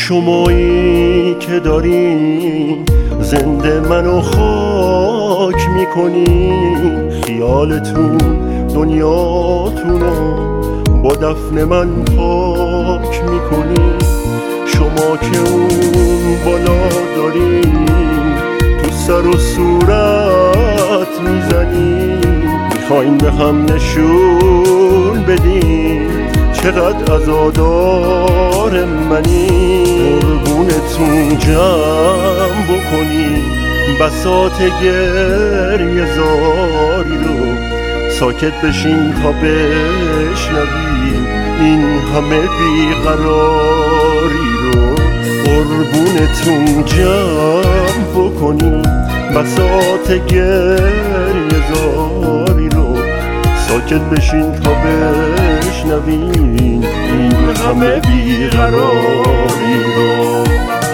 شمایی که دارین زنده منو خاک میکنین، خیالتون دنیاتونو با دفن من پاک میکنین. شما که اون بالا دارین تو سر و صورت میزنین، میخواین به هم نشون بدین چقدر عزادار منی. قربونتون جمع بکنین بساط گریه زاری رو، ساکت بشین تا بشنوین این همه بیقراری رو. قربونتون جمع بکنین بساط گریه زاری رو، ساکت بشین تا بشنوین این همه بیقراری رو.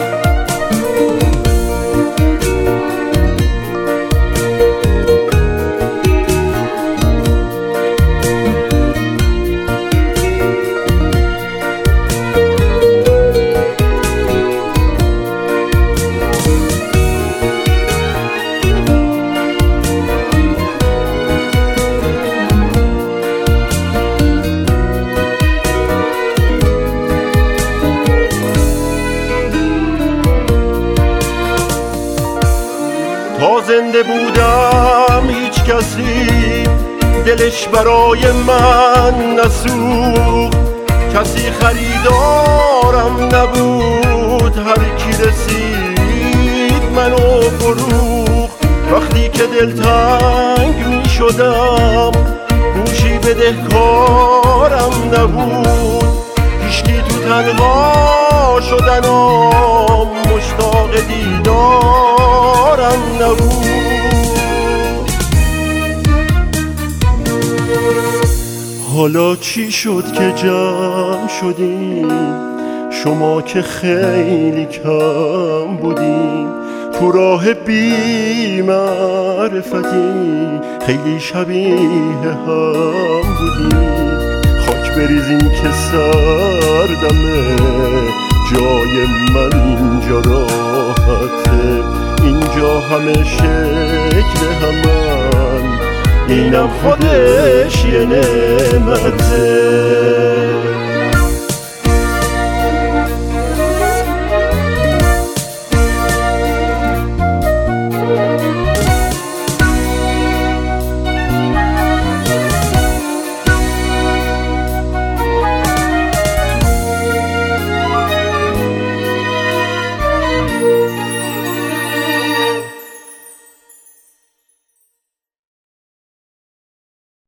تا زنده بودم هیچ کسی دلش برای من نسوخت، کسی خریدارم نبود، هر کی رسید منو فروخت. وقتی که دلتنگ می شدم گوشی بدهکارم نبود، هیچکی تو تنها شدنم مشتاق دیدارم نبود. حالا چی شد که جمع شدیم؟ شما که خیلی کم بودیم، تو راه بی معرفتی خیلی شبیه هم بودیم. خاک بریزین که سردمه، جای من اینجا راحته، اینجا همه شکل همن، اینم خودش یه نعمته.